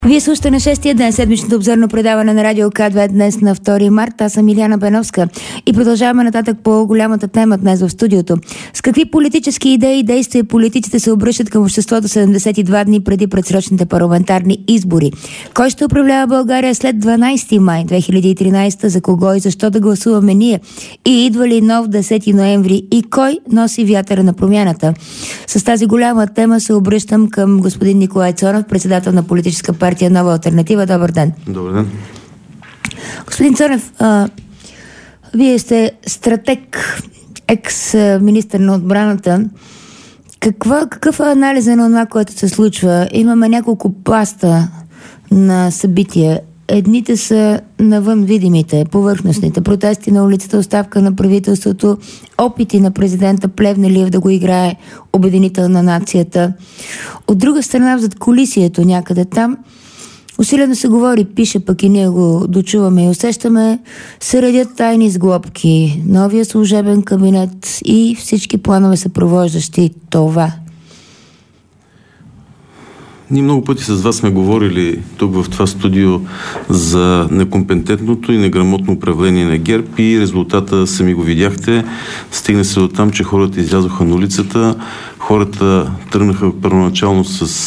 Вие слушате на 6-я ден седмичното обзорно предаване на Радио К2 днес на 2 март. Аз съм Илияна Беновска и продължаваме нататък по голямата тема днес в студиото. С какви политически идеи и действия политиците се обръщат към обществото 72 дни преди предсрочните парламентарни избори? Кой ще управлява България след 12 май 2013? За кого и защо да гласуваме ние? И идва ли нов 10 ноември? И кой носи вятъра на промяната? С тази голяма тема се обръщам към господин Николай Цонев, председател на политическа партия Нова алтернатива. Добър ден. Добър ден. Господин Цонев, вие сте стратег, екс-министър на отбраната. Какъв е анализът на това, което се случва? Имаме няколко пласта на събития. Едните са навън видимите, повърхностните. Протести на улицата, оставка на правителството, опити на президента Плевнелиев да го играе обединител на нацията. От друга страна, зад кулисието някъде там, усилено се говори, пише, пък и ние го дочуваме и усещаме, се редят тайни сглобки, новия служебен кабинет и всички планове съпровождащи това. Ние много пъти с вас сме говорили тук в това студио за некомпетентното и неграмотно управление на ГЕРБ и резултата сами го видяхте. Стигна се до там, че хората излязоха на улицата, хората тръгнаха първоначално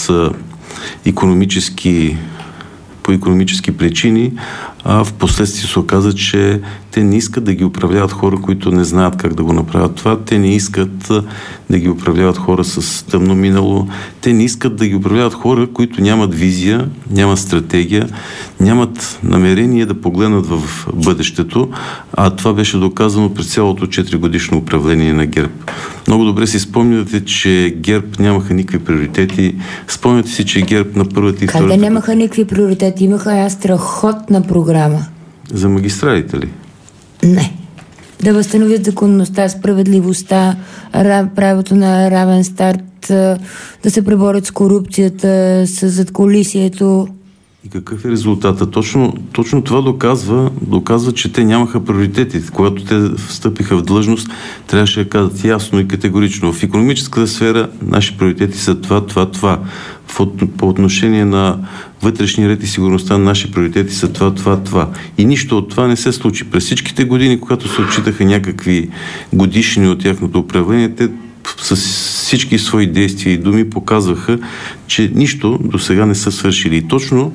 по икономически причини, а в последствие се оказа, че те не искат да ги управляват хора, които не знаят как да го направят това. Те не искат да ги управляват хора с тъмно минало. Те не искат да ги управляват хора, които нямат визия, нямат стратегия, нямат намерение да погледнат в бъдещето, а това беше доказано през цялото 4-годишно управление на ГЕРБ. Много добре си спомняте, че ГЕРБ нямаха никакви приоритети. Спомняте си, че ГЕРБ на първата и втората... Къде нямаха никакви приоритети? Имаха страхотна програма. За магистралите ли? Не. Да възстановят законността, справедливостта, правото на равен старт, да се преборят с корупцията, с задкулисието. И какъв е резултата? Точно това доказва, че те нямаха приоритети. Когато те встъпиха в длъжност, трябваше да казват ясно и категорично. В икономическата сфера наши приоритети са това. По отношение на вътрешния ред и сигурността, наши приоритети са това. И нищо от това не се случи. През всичките години, когато се отчитаха някакви годишни от тяхното управление, те с всички свои действия и думи показваха, че нищо до сега не са свършили. И точно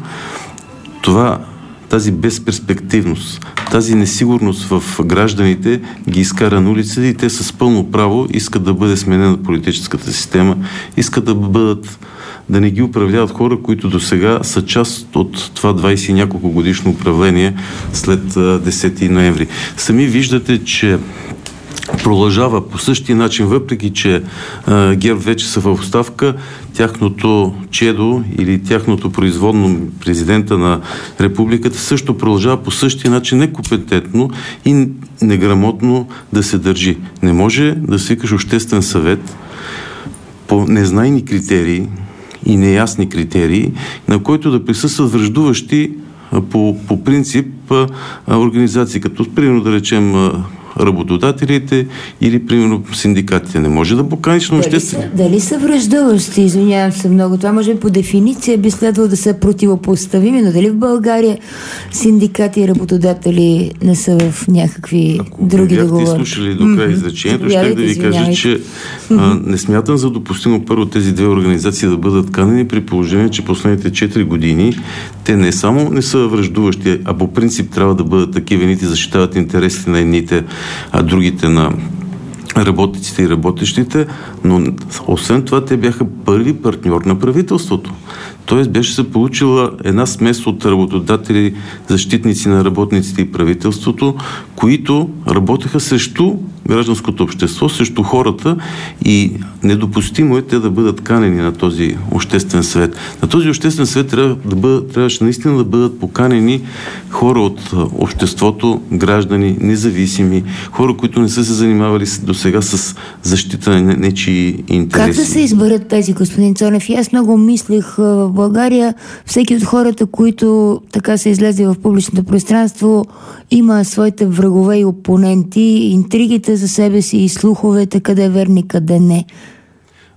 тази безперспективност, тази несигурност в гражданите ги изкара на улицата и те с пълно право искат да бъде сменена политическата система, искат да не ги управляват хора, които до сега са част от това 20 и няколко годишно управление след 10 ноември. Сами виждате, че продължава по същия начин, въпреки че ГЕРБ вече са в оставка, тяхното чедо или тяхното производно президента на републиката също продължава по същия начин некомпетентно и неграмотно да се държи. Не може да свикаш обществен съвет по незнайни критерии и неясни критерии, на който да присъстват враждуващи по принцип организации, като примерно да речем работодателите или примерно синдикатите. Не може да поканиш на обществени. Дали са враждуващи? Извинявам се много. Това може би по дефиниция би следвало да са противопоставими, но дали в България синдикати и работодатели не са в някакви други договори? Ако бяхте слушали до края изречението, ще да ви кажа, че не смятам за допустимо първо тези две организации да бъдат канени, при положение, че последните 4 години те не само не са враждуващи, а по принцип трябва да бъдат такива, едните защитават интересите на едните, а другите на работниците и работещите, но освен това те бяха първи партньор на правителството. Тоест беше се получила една смес от работодатели, защитници на работниците и правителството, които работеха срещу гражданското общество, срещу хората и недопустимо е те да бъдат канени на този обществен съвет. На този обществен съвет трябваше наистина да бъдат поканени хора от обществото, граждани, независими, хора, които не са се занимавали до сега с защита на нечии интереси. Как да се изберат тези, господин Цонев? И аз много мислих в България, всеки от хората, които така са излезли в публичното пространство, има своите врагове и опоненти, интригите за себе си и слуховете, къде е верни, къде не.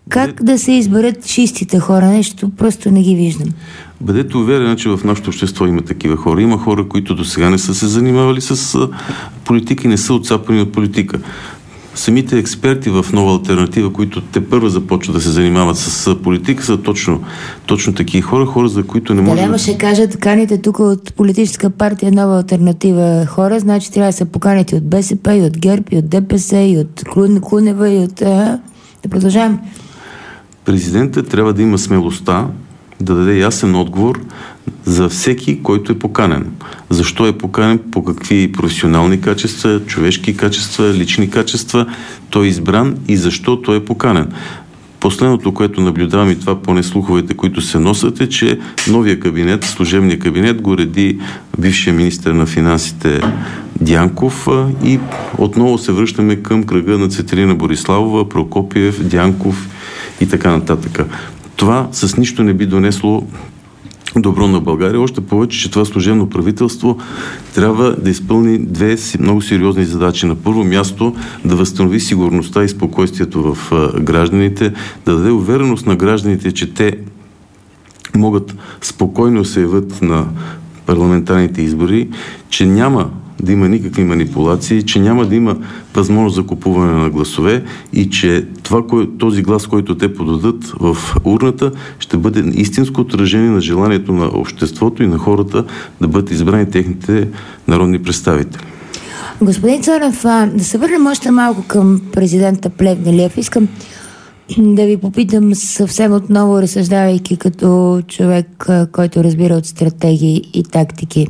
Как да се изберат чистите хора? Нещо просто не ги виждам. Бъдете уверени, че в нашето общество има такива хора. Има хора, които до сега не са се занимавали с политика и не са отцапани от политика. Самите експерти в Нова алтернатива, които те първо започват да се занимават с политика, са точно такива хора, за които не може... Да, ще кажат, каните тук от политическа партия Нова алтернатива хора, значи трябва да се поканите от БСП, и от ГЕРБ, и от ДПС, и от Кунева, и от... Да продължавам. Президентът трябва да има смелостта да даде ясен отговор за всеки, който е поканен. Защо е поканен, по какви професионални качества, човешки качества, лични качества той е избран и защо той е поканен. Последното, което наблюдавам, и това поне слуховете, които се носят, е, че новия кабинет, служебния кабинет, го реди бившия министър на финансите Дянков и отново се връщаме към кръга на Цветелина Бориславова, Прокопиев, Дянков и така нататък. Това с нищо не би донесло добро на България. Още повече, че това служебно правителство трябва да изпълни две много сериозни задачи. На първо място да възстанови сигурността и спокойствието в гражданите, да даде увереност на гражданите, че те могат спокойно да се явят на парламентарните избори, че няма да има никакви манипулации, че няма да има възможност за купуване на гласове и че този глас, който те подадат в урната, ще бъде истинско отражение на желанието на обществото и на хората да бъдат избрани техните народни представители. Господин Цонев, да се върнем още малко към президента Плевнелиев. Искам да ви попитам съвсем отново, разсъждавайки като човек, който разбира от стратегии и тактики.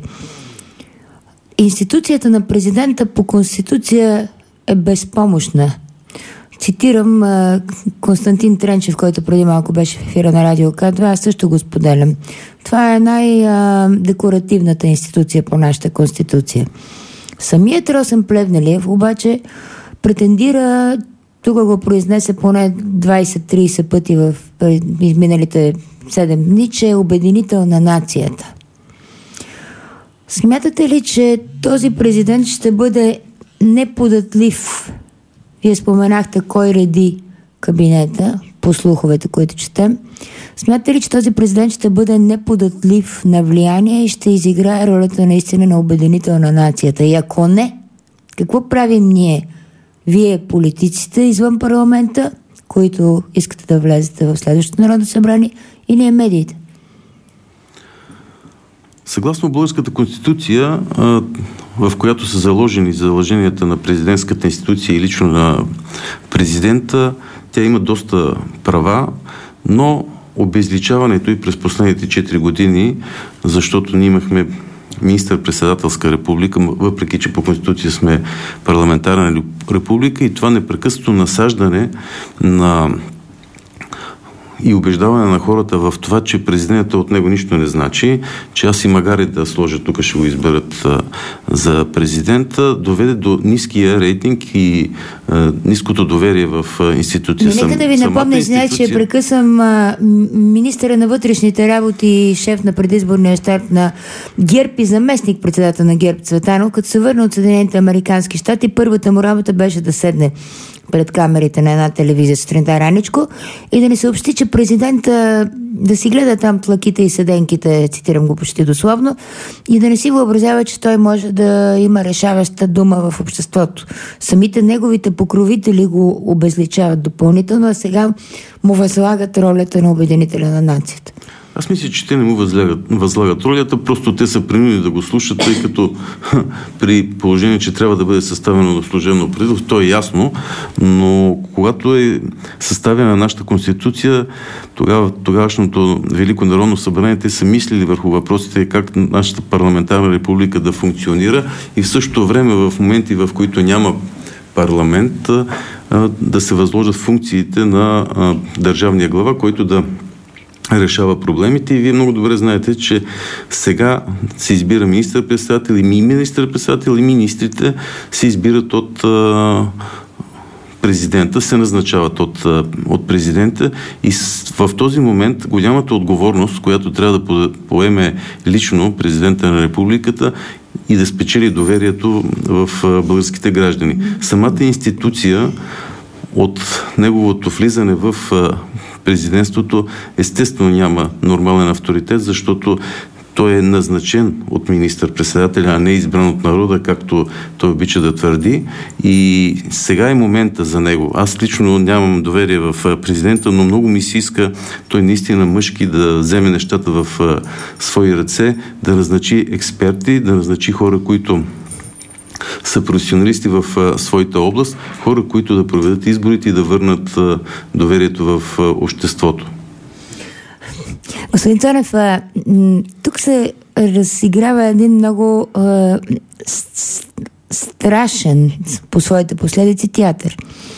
Институцията на президента по Конституция е безпомощна. Цитирам Константин Тренчев, който преди малко беше в ефира на Радио К2, аз също го споделям. Това е най-декоративната институция по нашата Конституция. Самият Росен Плевнелиев обаче претендира, тук го произнесе поне 20-30 пъти в изминалите 7 дни, че е обединител на нацията. Смятате ли, че този президент ще бъде неподатлив? Вие споменахте кой реди кабинета, по слуховете, които четем. Смятате ли, че този президент ще бъде неподатлив на влияние и ще изиграе ролята наистина на обединител на нацията? И ако не, какво правим ние? Вие, политиците извън парламента, които искате да влезете в следващото Народно събрание, и ние, медиите? Съгласно Българската конституция, в която са заложени задълженията на президентската институция и лично на президента, тя има доста права, но обезличаването и през последните 4 години, защото ние имахме министър-председателска република, въпреки че по конституция сме парламентарна република, и това непрекъснато насаждане и убеждаване на хората в това, че президентът от него нищо не значи, че аз и магари да сложа, тук ще го изберат за президента, доведе до ниския рейтинг и ниското доверие в институция. Нека да ви напомня, че прекъсвам министъра на вътрешните работи и шеф на предизборния щаб на ГЕРБ и заместник председател на ГЕРБ Цветанов, като се върна от Съединените американски щати, първата му работа беше да седне пред камерите на една телевизия сутринта раничко и да ни съобщи, че президента да си гледа там тлаките и седенките, цитирам го почти дословно, и да не си въобразява, че той може да има решаваща дума в обществото. Самите неговите покровители го обезличават допълнително, а сега му възлагат ролята на обединителя на нацията. Аз мисля, че те не му възлагат ролята, просто те са принудени да го слушат, тъй като при положение, че трябва да бъде съставено на служебно правителство, то е ясно, но когато е съставена нашата конституция, тогавашното Велико народно събрание, те са мислили върху въпросите как нашата парламентарна република да функционира и в същото време в моменти, в които няма парламент, да се възложат функциите на държавния глава, който да решава проблемите. И вие много добре знаете, че сега се избира министър-председател и министър-председател и министрите се избират от президента, се назначават от президента и в този момент голямата отговорност, която трябва да поеме лично президента на републиката и да спечели доверието в българските граждани. Самата институция от неговото влизане в президентството естествено няма нормален авторитет, защото той е назначен от министър-председателя, а не избран от народа, както той обича да твърди. И сега е момента за него. Аз лично нямам доверие в президента, но много ми се иска той наистина мъжки да вземе нещата в свои ръце, да назначи експерти, да назначи хора, които са професионалисти в своята област, хора, които да проведат изборите и да върнат доверието в обществото. Господин Цонев, тук се разиграва един много страшен по своите последици театър.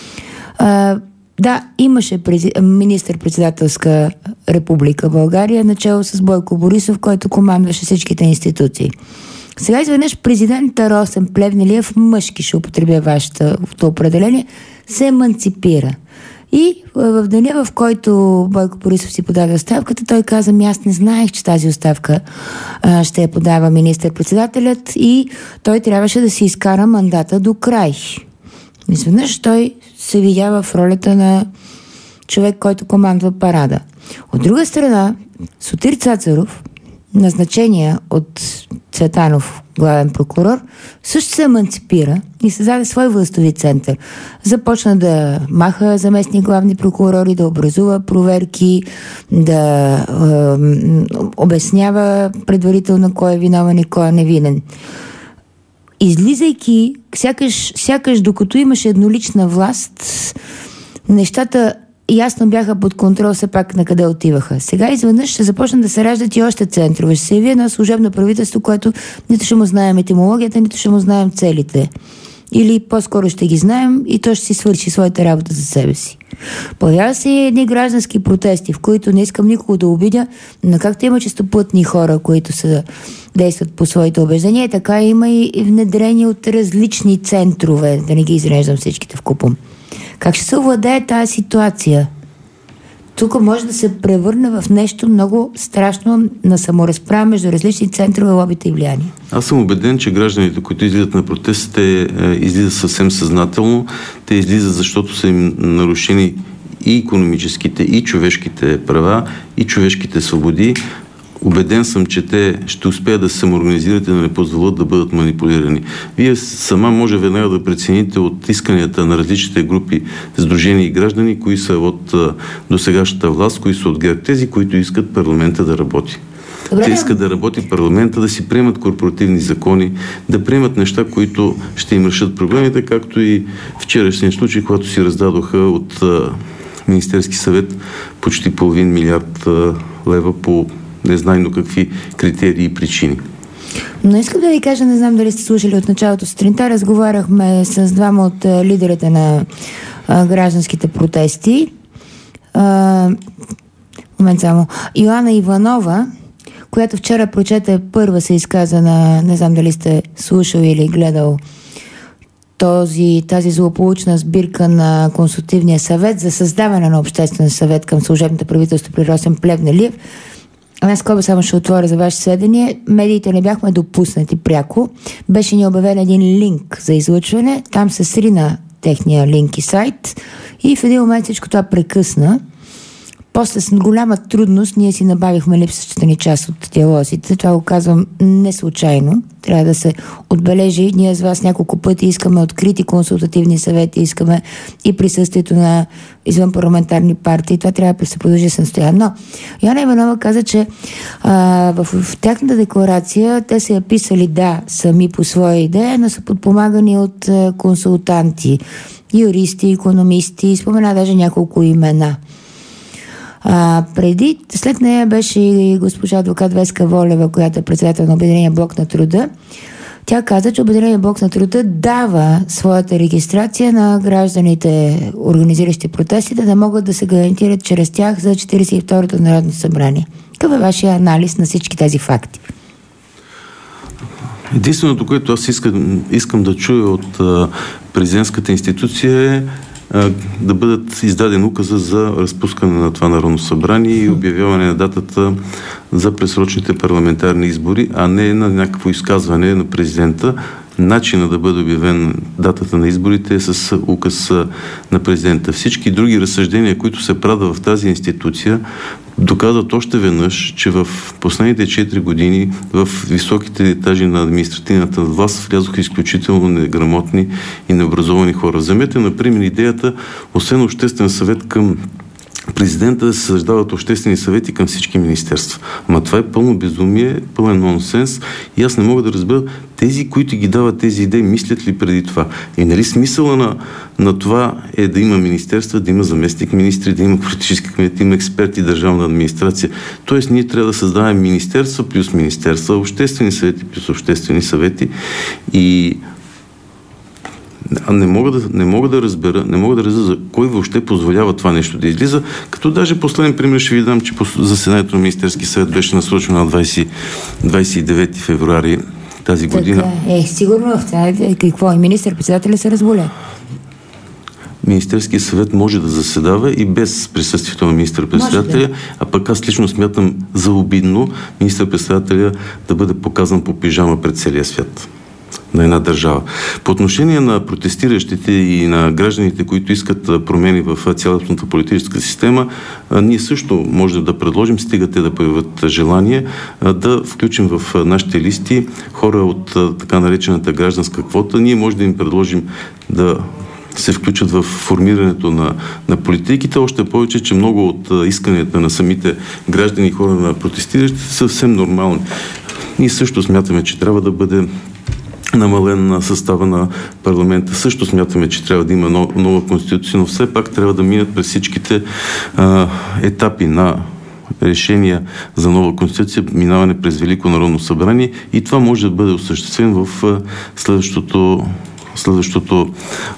Да, имаше министър-председателска република България, начало с Бойко Борисов, който командваше всичките институции. Сега изведнъж президента Росен Плевнелиев, мъжки ще употребя вашето определение, се еманципира. И в деня, в който Бойко Борисов си подаде оставката, той каза: аз не знаех, че тази оставка ще я подава министър-председателят, и той трябваше да си изкара мандата до край. Изведнъж той се видя в ролята на човек, който командва парада. От друга страна, Сотир Цацаров, назначения от Цветанов главен прокурор, също се еманципира и създаде свой властови център. Започна да маха заместни главни прокурори, да образува проверки, да обяснява предварително кой е виновен и кой е невинен. Излизайки, сякаш докато имаше еднолична власт, нещата ясно бяха под контрол все пак на къде отиваха. Сега изведнъж ще започнат да се раждат и още центрове. Ще се яви едно служебно правителство, което нито ще му знаем етимологията, нито ще му знаем целите. Или по-скоро ще ги знаем и то ще си свърши своята работа за себе си. Появява се и едни граждански протести, в които не искам никого да обидя, но както има чистоплътни хора, които действат по своите убеждения, така има и внедрени от различни центрове, да не ги изреждам всичките вкупом. Как ще се овладее тази ситуация? Тук може да се превърне в нещо много страшно на саморазправа между различни центрове, лобита и влияние. Аз съм убеден, че гражданите, които излизат на протестите, излизат съвсем съзнателно. Те излизат, защото са им нарушени и икономическите, и човешките права, и човешките свободи. Убеден съм, че те ще успеят да се самоорганизират и да не позволят да бъдат манипулирани. Вие сама може веднага да прецените от исканията на различните групи, сдружени и граждани, кои са от досегашната власт, кои са от ГЕРБ, тези, които искат парламента да работи. Те искат да работи парламента, да си приемат корпоративни закони, да приемат неща, които ще им решат проблемите, както и вчерашния случай, когато си раздадоха от Министерски съвет почти $500 милиарда по незнайно какви критерии и причини. Но искам да ви кажа, не знам дали сте слушали от началото сутринта, разговаряхме с двама от лидерите на гражданските протести. Момент само. Йоанна Иванова, която вчера прочете, първа се изказа на, не знам дали сте слушал или гледал тази злополучна сбирка на Консултативния съвет за създаване на обществен съвет към служебното правителство при Росен Плевнелиев. Аз скоба само ще отворя за ваше сведение. Медиите не бяхме допуснати пряко. Беше ни обявен един линк за излъчване. Там се срина техния линк и сайт. И в един момент всичко това прекъсна. После с голяма трудност ние си набавихме липсващата ни част от диалозите. Това го казвам не случайно. Трябва да се отбележи. Ние с вас няколко пъти искаме открити консултативни съвети, искаме и присъствието на извънпарламентарни партии. Това трябва да се продължи с настояние. Но Йоанна Иванова каза, че в тяхната декларация те са я писали сами по своя идея, но са подпомагани от консултанти, юристи, икономисти, спомена даже няколко имена. След нея беше и госпожа адвокат Веска Волева, която е председател на Обединения блок на труда. Тя каза, че Обединения блок на труда дава своята регистрация на гражданите, организиращи протестите, да могат да се гарантират чрез тях за 42-то Народно събрание. Какъв е вашия анализ на всички тези факти? Единственото, което аз искам да чуя от президентската институция е да бъдат издаден указа за разпускане на това Народно събрание и обявяване на датата за предсрочните парламентарни избори, а не на някакво изказване на президента. начина да бъде обявен датата на изборите е с указ на президента. Всички други разсъждения, които се правят в тази институция, доказват още веднъж, че в последните 4 години в високите етажи на административната власт влязоха изключително неграмотни и необразовани хора. Вземете, например, идеята, освен обществен съвет към президента, да се създават обществени съвети към всички министерства. Ама това е пълно безумие, пълен нонсенс и аз не мога да разбера тези, които ги дават тези идеи, мислят ли преди това. И нали смисъла на това е да има министерства, да има заместник министри, да има политически кабинет, да има експерти, държавна администрация. Тоест ние трябва да създаваме министерства плюс министерства, обществени съвети плюс обществени съвети и не мога да разбера за кой въобще позволява това нещо да излиза, като даже последен пример ще ви дам, че заседанието на Министерски съвет беше насрочено на 29 февруари тази година. Сигурно в това какво? И министър-председателя се разболя. Министерския съвет може да заседава и без присъствието на министър-председателя, а пък аз лично смятам за обидно министър-председателя да бъде показан по пижама пред целия свят на една държава. По отношение на протестиращите и на гражданите, които искат промени в цялостната политическа система, ние също може да предложим, стига те да проявят желание, да включим в нашите листи хора от така наречената гражданска квота. Ние може да им предложим да се включат в формирането на политиките, още повече, че много от исканията на самите граждани и хора на протестиращите са съвсем нормални. Ние също смятаме, че трябва да бъде намален на състава на парламента. Също смятаме, че трябва да има нова конституция, но все пак трябва да минат през всичките етапи на решения за нова конституция, минаване през Велико народно събрание и това може да бъде осъществено в следващото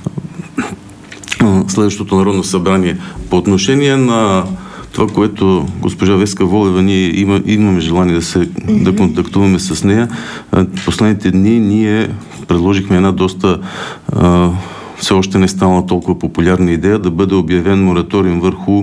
народно събрание. По отношение на това, което госпожа Веска Волева, ние имаме желание да контактуваме с нея. Последните дни ние предложихме една доста все още не станала толкова популярна идея да бъде обявен мораториум върху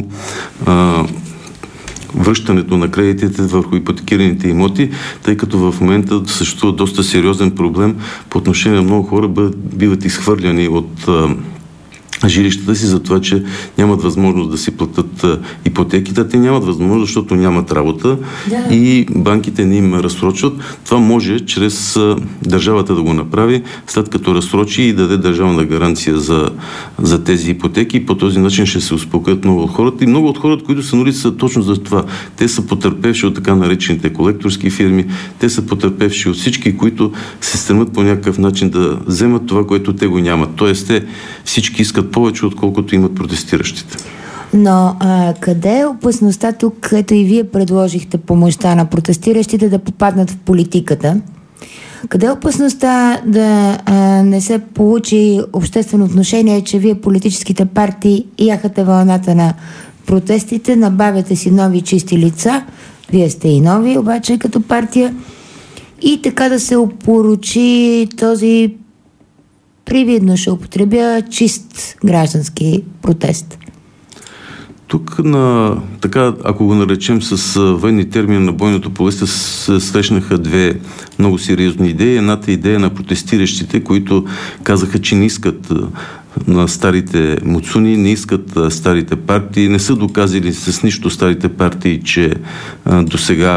връщането на кредитите върху ипотекираните имоти, тъй като в момента съществува доста сериозен проблем по отношение на много хора биват изхвърляни от жилищата си за това, че нямат възможност да си платят ипотеките. Те нямат възможност, защото нямат работа и банките не им разсрочват. Това може чрез държавата да го направи, след като разсрочи и даде държавна гаранция за тези ипотеки. По този начин ще се успокоят много от хората. И много от хората, които са на улица, са точно за това. Те са потърпевши от така наречените колекторски фирми. Те са потърпевши от всички, които се стремят по някакъв начин да вземат това, което те го нямат. Тоест, те всички искат повече, отколкото имат протестиращите. Но къде е опасността тук, ето и вие предложихте помощта на протестиращите да попаднат в политиката? Къде е опасността да не се получи обществено отношение, че вие политическите партии яхате вълната на протестите, набавяте си нови чисти лица, вие сте и нови, обаче като партия, и така да се опорочи този, привидно ще употребя, чист граждански протест? Тук, ако го наречем с военни термини, на бойното поле се срещнаха две много сериозни идеи. Едната идея на протестиращите, които казаха, че не искат на старите муцуни, не искат старите партии, не са доказали с нищо старите партии, че досега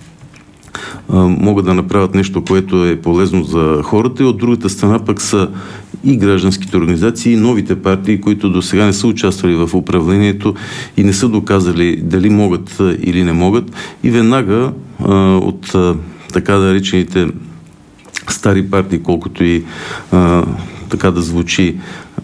могат да направят нещо, което е полезно за хората, и от другата страна пък са и гражданските организации, и новите партии, които до сега не са участвали в управлението и не са доказали дали могат или не могат. И веднага от така наречените стари партии, колкото и така да звучи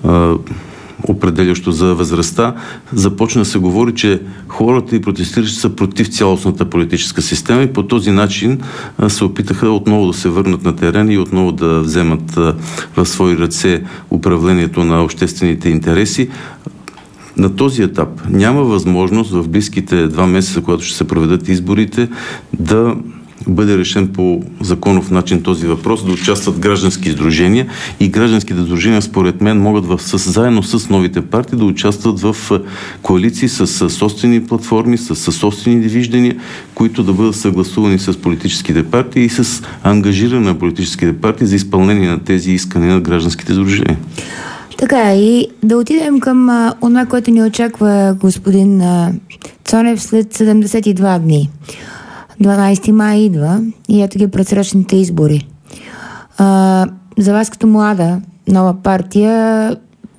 определящо за възрастта, започна да се говори, че хората и протестиращи са против цялостната политическа система и по този начин се опитаха отново да се върнат на терен и отново да вземат в свои ръце управлението на обществените интереси. На този етап няма възможност в близките 2 месеца, когато ще се проведат изборите, да бъде решен по законов начин този въпрос, да участват граждански сдружения и гражданските сдружения, според мен, могат заедно с новите партии да участват в коалиции с собствени платформи, с собствени виждания, които да бъдат съгласувани с политическите партии и с ангажиране на политическите партии за изпълнение на тези искания на гражданските сдружения. Така, и да отидем към това, което ни очаква господин Цонев след 72 дни. 12 май идва и ето ги предсрочните избори. За вас като млада нова партия,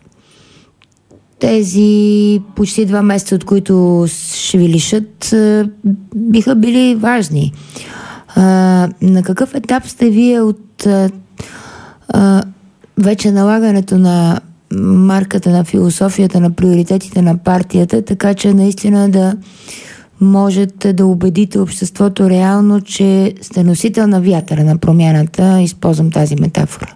тези почти 2 месеца, от които ще ви лишат, биха били важни. На какъв етап сте вие от вече налагането на марката, на философията, на приоритетите на партията, така че наистина да можете да убедите обществото реално, че сте носител на вятъра на промяната? Използвам тази метафора.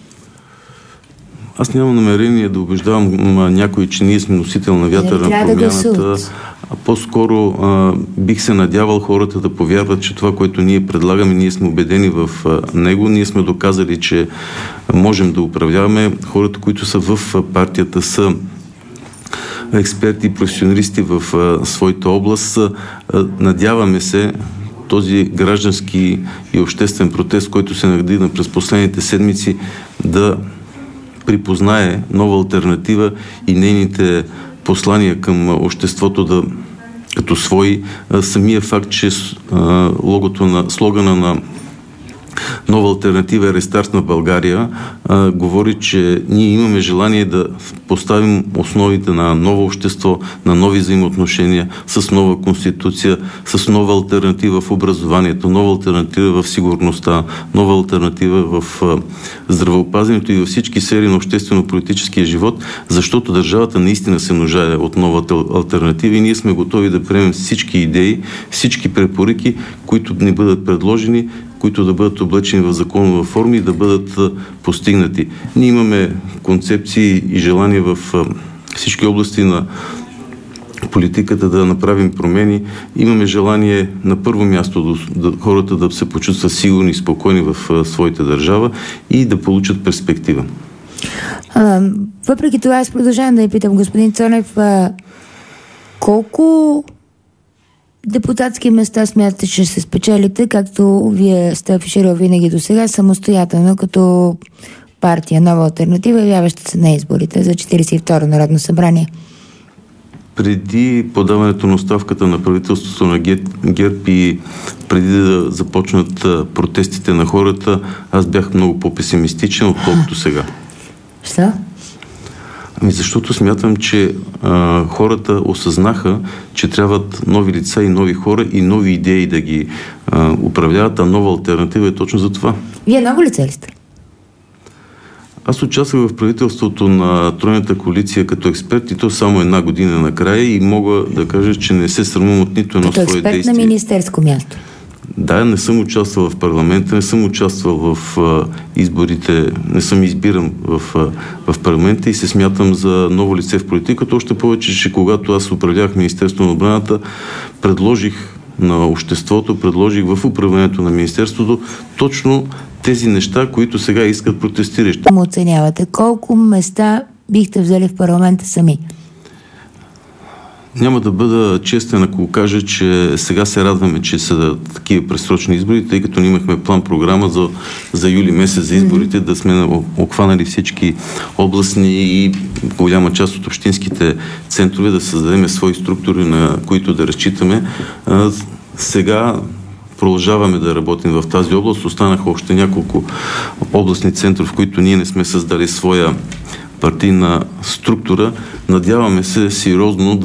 Аз нямам намерение да убеждавам някой, че ние сме носител на вятъра на промяната. А по-скоро бих се надявал хората да повярват, че това, което ние предлагаме, ние сме убедени в него. Ние сме доказали, че можем да управляваме. Хората, които са в партията, са експерти и професионалисти в своята област. Надяваме се този граждански и обществен протест, който се надигна през последните седмици, да припознае нова алтернатива и нейните послания към обществото като свои. Самия факт, че слогана на нова алтернатива е рестарт на България, говори, че ние имаме желание да поставим основите на ново общество, на нови взаимоотношения, с нова конституция, с нова алтернатива в образованието, нова алтернатива в сигурността, нова алтернатива в здравеопазването и във всички сфери на обществено-политическия живот, защото държавата наистина се нуждае от новата алтернатива и ние сме готови да приемем всички идеи, всички препоръки, които ни бъдат предложени, които да бъдат облечени в законова форма и да бъдат постигнати. Ние имаме концепции и желания в всички области на политиката да направим промени. Имаме желание на първо място хората да се почувстват сигурни и спокойни в своята държава и да получат перспектива. Въпреки това, аз продължавам да я питам, господин Цонев, колко депутатски места смятате, че се спечелите, както вие сте афиширал винаги до сега, самостоятелно като партия Нова алтернатива, явяваща се на изборите за 42-ро Народно събрание? Преди подаването на оставката на правителството на ГЕРБ и преди да започнат протестите на хората, аз бях много по-песимистичен, отколкото сега. Защо? Защото смятам, че хората осъзнаха, че трябват нови лица и нови хора и нови идеи да ги управляват, а нова алтернатива е точно за това. Вие ново лице ли сте? Аз участвах в правителството на Тройната коалиция като експерт и то само 1 година накрая и мога да кажа, че не се срамувам от нито едно свое действие. Като експерт на министерско място? Да, не съм участвал в парламента, не съм участвал в изборите, не съм избиран в парламента и се смятам за ново лице в политиката. Още повече, че когато аз управлявах Министерството на отбраната, предложих на обществото, предложих в управлението на Министерството точно тези неща, които сега искат протестиращи. Му оценявате колко места бихте взели в парламента сами? Няма да бъда честен, ако кажа, че сега се радваме, че са такива пресрочни избори, тъй като имахме план-програма за юли месец за изборите, да сме обхванали всички областни и голяма част от общинските центрове, да създадем свои структури, на които да разчитаме. Сега продължаваме да работим в тази област. Останаха още няколко областни центрове, в които ние не сме създали своя партийна структура. Надяваме се сериозно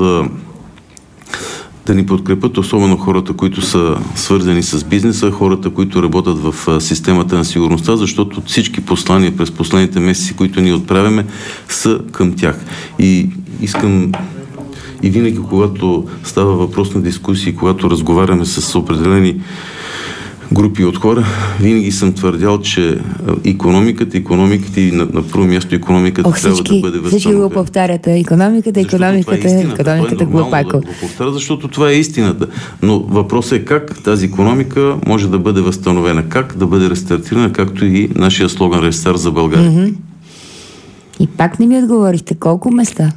да ни подкрепят, особено хората, които са свързани с бизнеса, хората, които работят в системата на сигурността, защото всички послания през последните месеци, които ние отправяме, са към тях. И искам и винаги, когато става въпрос на дискусии, когато разговаряме с определени групи от хора. Винаги съм твърдял, че икономиката и на първо място икономиката трябва да бъде възстановена. Всички го повтаряте. Икономиката, глупако. Го повтаря, защото това е истината. Но въпросът е как тази икономика може да бъде възстановена, как да бъде рестартирана, както и нашия слоган "Рестарт за България". Mm-hmm. И пак не ми отговорихте. Колко места?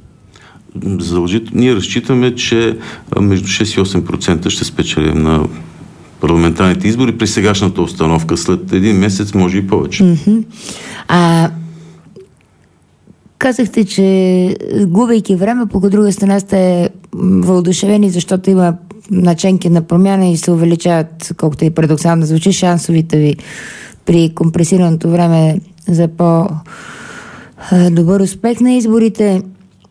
Ние разчитаме, че между 6 и 8% ще спечелим на парламентарните избори при сегашната обстановка. След един месец може и повече. Mm-hmm. Казахте, че губейки време, по друга страна сте въодушевени, защото има наченки на промяна и се увеличават, колкото и парадоксално звучи, шансовите ви при компресираното време за по-добър успех на изборите.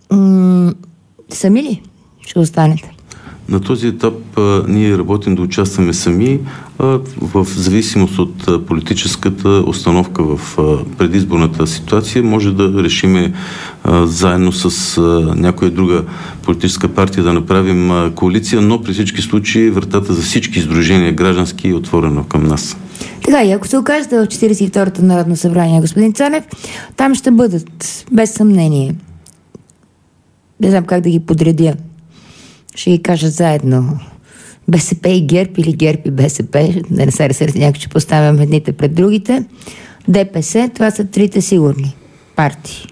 Сами ли ще останете? На този етап ние работим да участваме сами в зависимост от политическата установка в предизборната ситуация. Може да решиме заедно с някоя друга политическа партия да направим коалиция, но при всички случаи вратата за всички издружения граждански е отворена към нас. Така, и ако се окажете в 42-то Народно събрание, господин Цонев, там ще бъдат, без съмнение, не знам как да ги подредя, ще ги кажа заедно, БСП и ГЕРБ или ГЕРБ и БСП, да не се разсърдите някой, че поставям едните пред другите. ДПС, това са трите сигурни партии.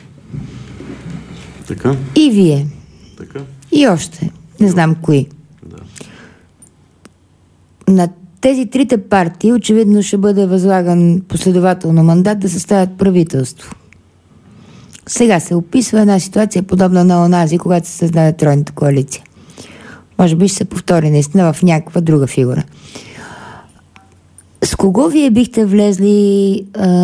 Така. И вие. Така. И още. Не знам кои. Да. На тези трите партии очевидно ще бъде възлаган последователно мандат да съставят правителство. Сега се описва една ситуация подобна на онази, когато се създаде тройната коалиция. Може би ще се повтори наистина в някаква друга фигура. С кого вие бихте влезли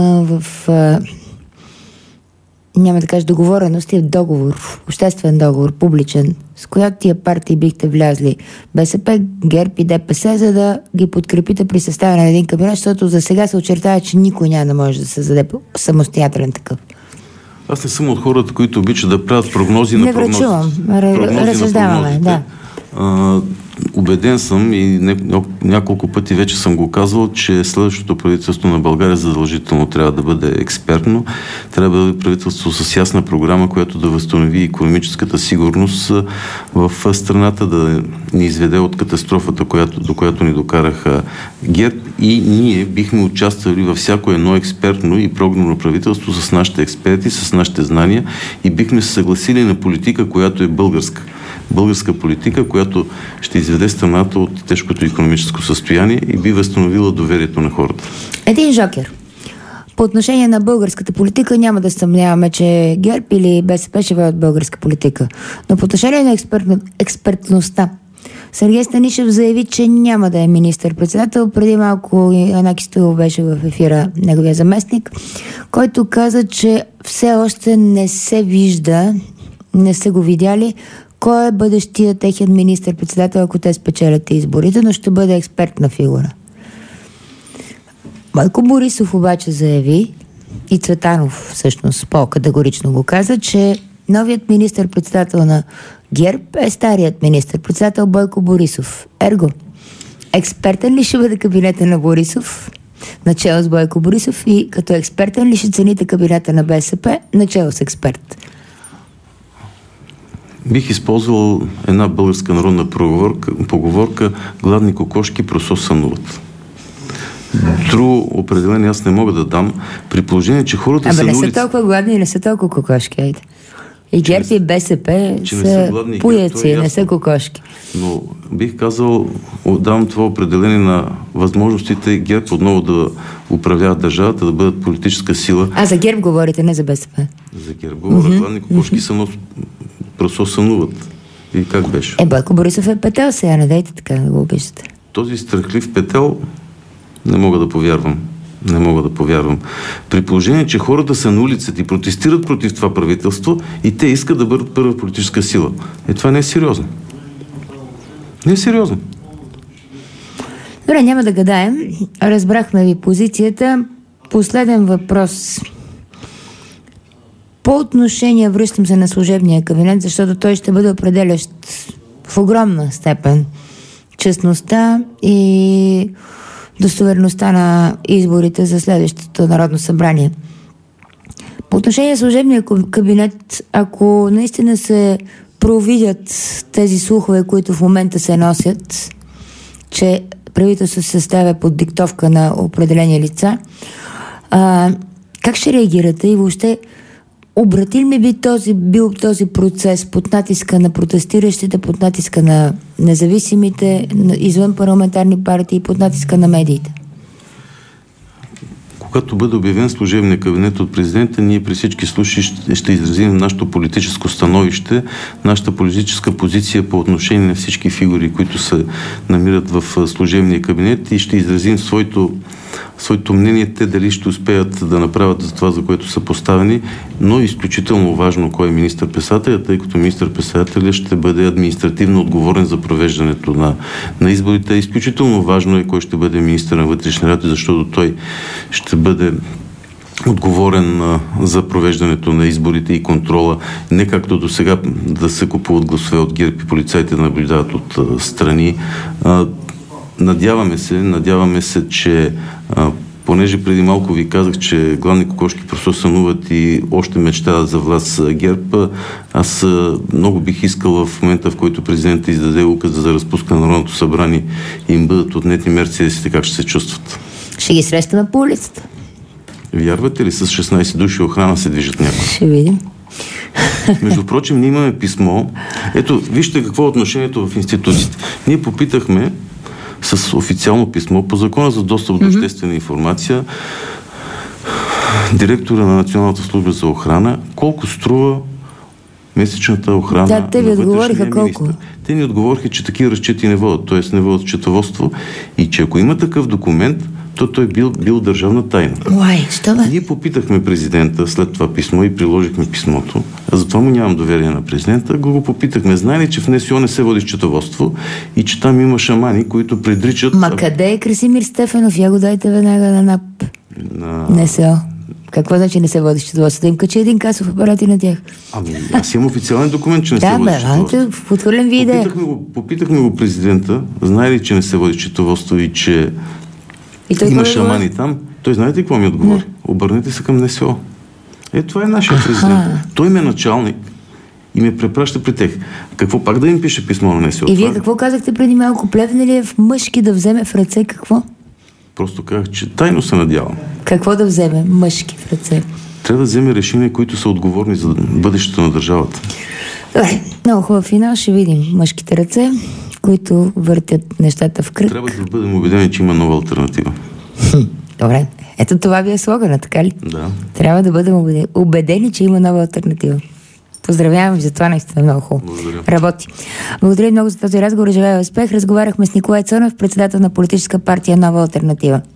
няма да кажа договореност, в договор, обществен договор, публичен, с която тия партии бихте влязли? БСП, ГЕРБ и ДПС, за да ги подкрепите при съставяне на един кабинет, защото за сега се очертава, че никой няма да може да създаде самостоятелен такъв. Аз не съм от хората, които обичат да правят прогнози на прогнозите. Не врачувам, разсъждаваме, да. Убеден съм и няколко пъти вече съм го казвал, че следващото правителство на България задължително трябва да бъде експертно, трябва да бъде правителство с ясна програма, която да възстанови икономическата сигурност в страната, да ни изведе от катастрофата, до която ни докараха ГЕРБ, и ние бихме участвали във всяко едно експертно и програмно правителство с нашите експерти, с нашите знания, и бихме се съгласили на политика, която е българска политика, която ще изведе страната от тежкото икономическо състояние и би възстановила доверието на хората. Един жокер. По отношение на българската политика няма да съмняваме, че ГЕРБ или БСП ще водят българска политика. Но по отношение на експертността, Сергей Станишев заяви, че няма да е министър-председател. Преди малко Янаки Стоилов беше в ефира, неговия заместник, който каза, че все още не се вижда, не са го видяли кой е бъдещия техен министър-председател, ако те спечелят изборите, но ще бъде експертна фигура. Бойко Борисов обаче заяви, и Цветанов всъщност по-категорично го каза, че новият министър-председател на ГЕРБ е старият министър-председател Бойко Борисов. Ерго, експертен ли ще бъде кабинета на Борисов, начало с Бойко Борисов, и като експертен ли ще цените кабинета на БСП, начало с експерт? Бих използвал една българска народна поговорка "Гладни кокошки просо сънуват". Друго определение аз не мога да дам, при положение, че хората са на улица. Не са толкова гладни и не са толкова кокошки, айде. И ГЕРБ и БСП са пуяци, не са кокошки. Но бих казал, давам това определение на възможностите ГЕРБ отново да управляват държавата, да бъдат политическа сила. За ГЕРБ говорите, не за БСП? За ГЕРБ говоря. Гладни кокошки просо сънуват. И как беше? Бойко Борисов е петел сега, не дайте така да го обиждате. Този страхлив петел не мога да повярвам. Не мога да повярвам. При положение, че хората са на улицата и протестират против това правителство и те искат да бъдат първа политическа сила. Това не е сериозно. Не е сериозно. Добре, няма да гадаем. Разбрахме ви позицията. Последен въпрос. По отношение, връщам се на служебния кабинет, защото той ще бъде определящ в огромна степен честността и достоверността на изборите за следващото Народно събрание. По отношение на служебния кабинет, ако наистина се провидят тези слухове, които в момента се носят, че правителството се съставя под диктовка на определени лица, как ще реагирате и въобще обратил ми бил този процес под натиска на протестиращите, под натиска на независимите, извън парламентарни партии, под натиска на медиите? Когато бъде обявен служебния кабинет от президента, ние при всички случаи ще изразим нашето политическо становище, нашата политическа позиция по отношение на всички фигури, които се намират в служебния кабинет, и ще изразим своето мнение, те дали ще успеят да направят за това, за което са поставени, но изключително важно кой е министър-председателят, тъй като министър-председателят ще бъде административно отговорен за провеждането на изборите. Изключително важно е кой ще бъде министър на вътрешни работи, защото той ще бъде отговорен за провеждането на изборите и контрола. Не както до сега да се купуват гласове от ГЕРБ и полицаите да наблюдават от страни. Надяваме се, че понеже преди малко ви казах, че главни кокошки просто сънуват и още мечтават за власт ГЕРБ, аз много бих искал в момента, в който президентът издаде указа за разпускане на Народното събрание и им бъдат отнети мерцедесите, как ще се чувстват. Ще ги срещаме по улицата. Вярвате ли, с 16 души охрана се движат някой? Ще видим. Между прочим, ние имаме писмо. Ето, вижте какво е отношението в институциите. Ние попитахме с официално писмо по закона за достъп до обществена информация директора на Националната служба за охрана колко струва месечната охрана. Да, те ви отговориха колко? Те ни отговориха, че такива разчети не водят, т.е. не водят счетоводство, и че ако има такъв документ, то той бил държавна тайна. Що бе? Ние попитахме президента след това писмо и приложихме писмото, а затова му нямам доверие на президента, го попитахме, знае ли, че в НСО не се води счетоводство и че там има шамани, които предричат... Къде е Красимир Стефанов? Я го дайте веднага на НАП. НСО. Какво значи не се води счетоводство? Да им качи един касов апарат и на тях. Аз имам официален документ, че не се води счетоводство. Подхвърлям ви идея. Попитахме го президента, знае ли, че не се води счетоводство и че има шамани там. Той знаете какво ми отговори? Обърнете се към НСО. Това е нашия президент. Той ме е началник и ме препраща при тях. Какво пак да им пише писмо на НСО? И вие какво казахте преди малко? Плевне ли е в мъжки да вземе в ръце какво? Просто казах, че тайно се надявам. Какво да вземе мъжки в ръце? Трябва да вземе решения, които са отговорни за бъдещето на държавата. Добре, много хубав финал. Ще видим мъжките ръце, които въртят нещата в кръг. Трябва да бъдем убедени, че има нова алтернатива. Добре. Ето това ви е слогана, така ли? Да. Трябва да бъдем убедени, че има нова алтернатива. Поздравявам ви за това, наистина много хубаво. Благодаря. Работи. Благодаря много за този разговор. Желая успех. Разговаряхме с Николай Цонев, председател на политическа партия Нова алтернатива.